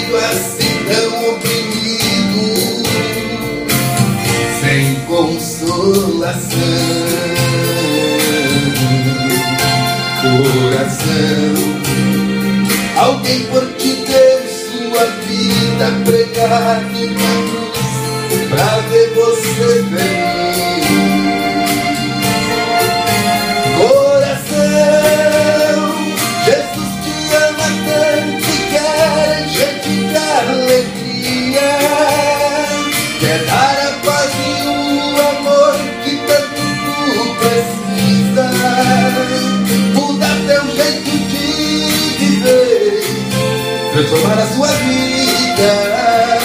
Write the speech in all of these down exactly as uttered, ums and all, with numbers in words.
sofrido, assim tão oprimido, sem consolação. Coração, alguém por ti deu sua vida pregado na cruz pra ver você feliz. Coração, Jesus te ama tanto e quer encher-te de alegria, quer dar a paz e o amor que tanto tu precisa. Muda teu jeito de viver, transformar a sua vida.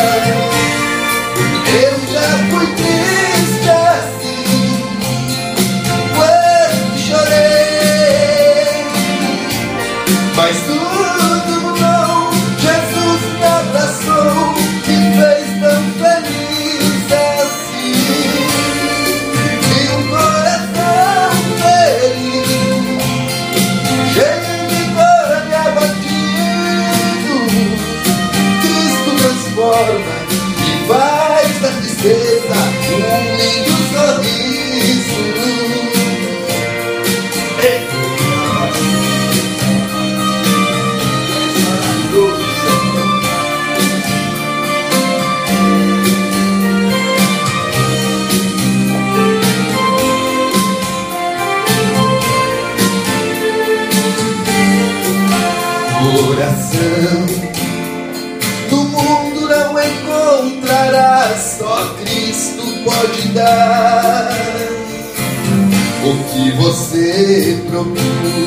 Eu já fui triste assim, quando chorei, mas tudo mudou. Jesus me abraçou, me fez tão feliz assim. E um coração feliz, cheio de cor e abatido, Cristo transforma e faz da tristeza um lindo sorriso. Ei. Coração, no mundo não encontrarás, só Cristo pode dar o que você procura.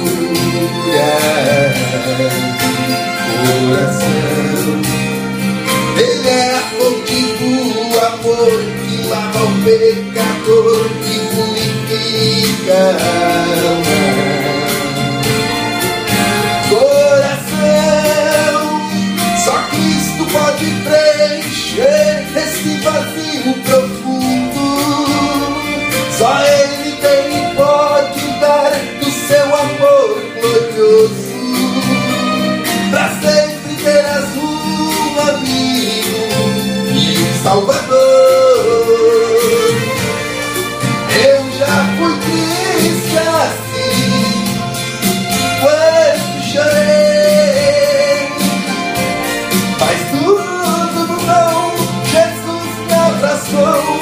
Coração, Ele é a fonte do amor que lava o pecador, que purifica a alma. Só Cristo pode preencher esse vazio profundo. Só Ele tem e pode dar do seu amor glorioso. Pra sempre terás um amigo e um salvador. Eu já fui triste assim, quando chorei, mas tudo mudou. Jesus me abraçou,